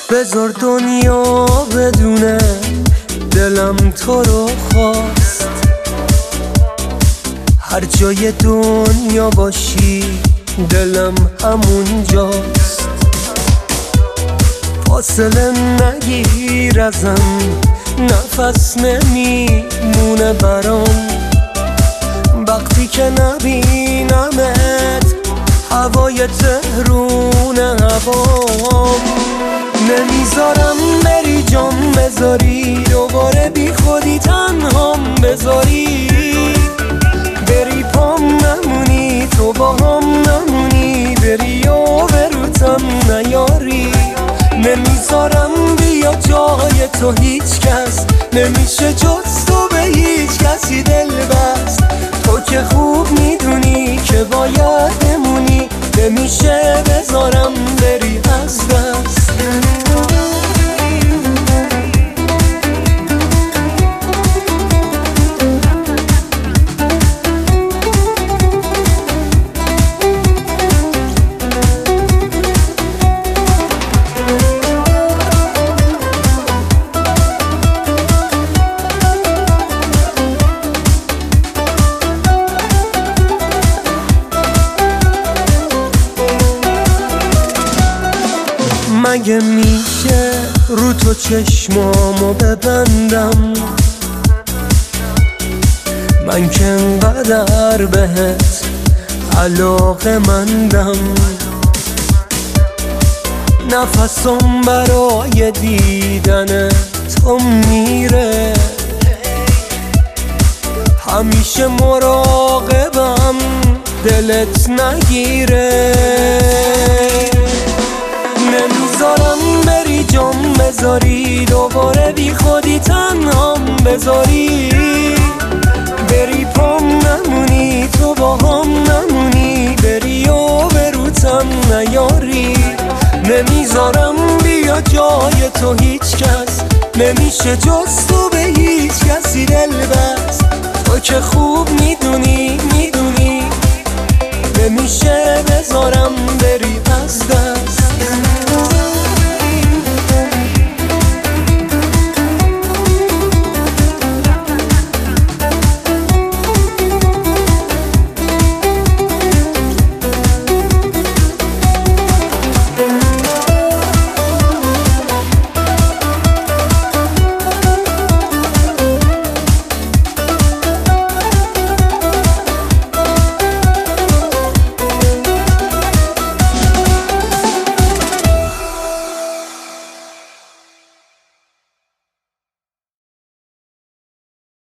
بذار دنیا بدونه دلم تو رو خواست، هر جای دنیا باشی دلم همون جاست. فاصله نگیر ازم، نفس نمیمونه برام، وقتی که نبینمت هوای تهرون هوام. نمیذارم بری جام بذاری، دوباره بی خودی تنهام بذاری، بری پام نمونی تو با هم نمونی، بری و بروتم نیاری. نمیذارم بیا جای تو هیچ کس، نمیشه جز تو به هیچ کسی دل بست. تو که خوب میدونی که باید بمونی، نمیشه بذارم بری از دست. مگه میشه رو تو چشمامو ببندم، من که انقدر بهت علاقه‌مندم. نفسم برای دیدن تو میره، همیشه مراقبم دلت نگیره. نمیذارم بری جام بذاری، دوباره بی خودی تنهام بذاری، بری پام نمونی تو با هم نمونی، بری و بروتم نیاری. نمیذارم بیا جای تو هیچ کس، نمیشه جز تو به هیچ کسی دل بست. تو که خوب میدونی نمیشه بذارم بری از دست.